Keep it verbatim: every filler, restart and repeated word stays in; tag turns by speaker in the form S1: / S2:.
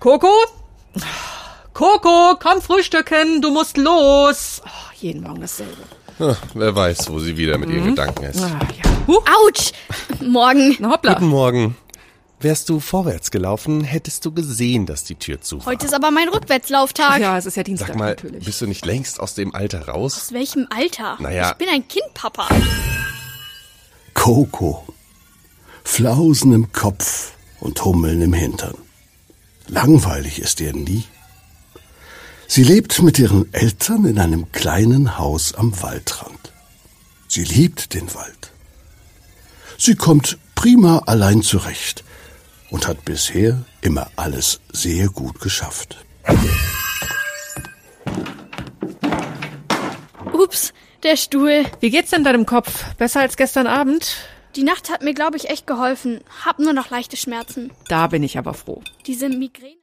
S1: Coco? Coco, komm frühstücken, du musst los. Oh, jeden Morgen dasselbe.
S2: Ach, wer weiß, wo sie wieder mit ihren
S1: Mhm.
S2: Gedanken ist.
S1: Ah, ja. Huh.
S3: Autsch! Morgen.
S1: Na, hoppla.
S2: Guten Morgen. Wärst du vorwärts gelaufen, hättest du gesehen, dass die Tür zu war.
S3: Heute ist aber mein Rückwärtslauftag.
S1: Ja, es ist ja Dienstag
S2: Sag mal,
S1: natürlich.
S2: bist du nicht längst aus dem Alter raus?
S3: Aus welchem Alter?
S2: Naja.
S3: Ich bin ein Kind, Papa.
S4: Coco. Flausen im Kopf und Hummeln im Hintern. Langweilig ist ihr nie. Sie lebt mit ihren Eltern in einem kleinen Haus am Waldrand. Sie liebt den Wald. Sie kommt prima allein zurecht und hat bisher immer alles sehr gut geschafft.
S3: Ups, der Stuhl.
S1: Wie geht's denn deinem Kopf? Besser als gestern Abend?
S3: Die Nacht hat mir, glaube ich, echt geholfen. Hab nur noch leichte Schmerzen.
S1: Da bin ich aber froh.
S3: Diese Migräne.